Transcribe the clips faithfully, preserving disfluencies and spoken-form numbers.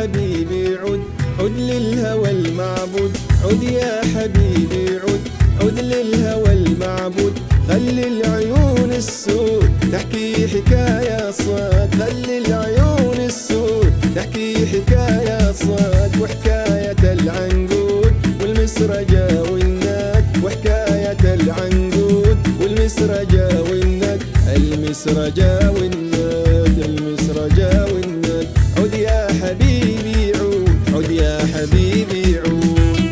حبيبي عد عد للهوى المعبود، عد يا حبيبي عد عد للهوى المعبود. خلي العيون السود تحكي حكاية صاد، خلي العيون السود تحكي حكاية صاد. وحكاية العنقود والمسرجة والناد، وحكاية العنقود والمسرجة والناد، المسرجة والناد، المسرجة والناد. عد يا حبيبي عود، عد يا حبيبي عود.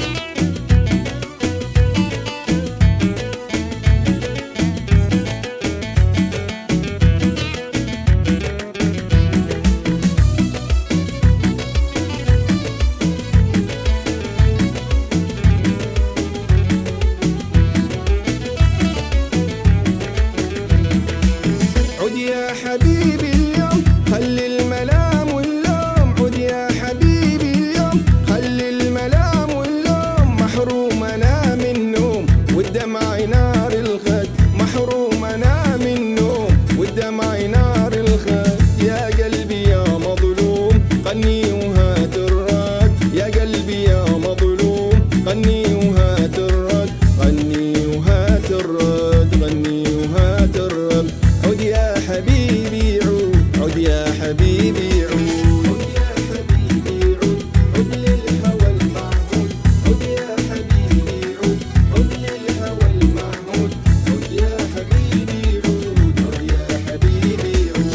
عد يا حبيبي اليوم خلي الملام واللوم، عد يا حبيبي اليوم خلي الملام واللوم. محروم انا من النوم والدمع نار الخد، محروم انا من النوم والدمع نار الخد. يا قلبي يا مظلوم غني وهات الرد، يا قلبي يا مظلوم غني وهات الرد، غني وهات الرد، غني وهات الرد. عد يا حبيبي عود، عد يا حبيبي عود، عد يا حبيبي عود عد للهوى المعبود، عد يا حبيبي عود عد للهوى المعبود. عد يا حبيبي عود، عد يا حبيبي عود.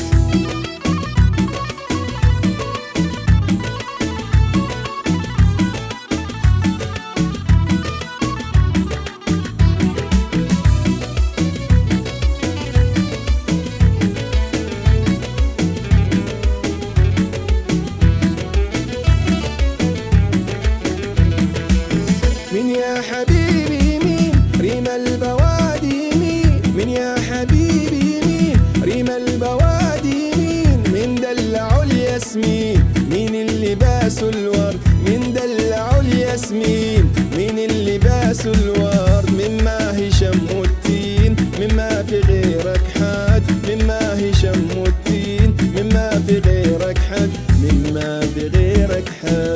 من يا حبيبي مين ريم البوادي مين، من يا حبيبي مين ريم البوادي مين. من دلعوا الياسمين مين اللي باسوا الورد، من دلعوا الياسمين مين اللي باسوا الورد. مما هي شم التين مما في غيرك حد، مما هي شم التين مما في غيرك حد، مما في غيرك حد.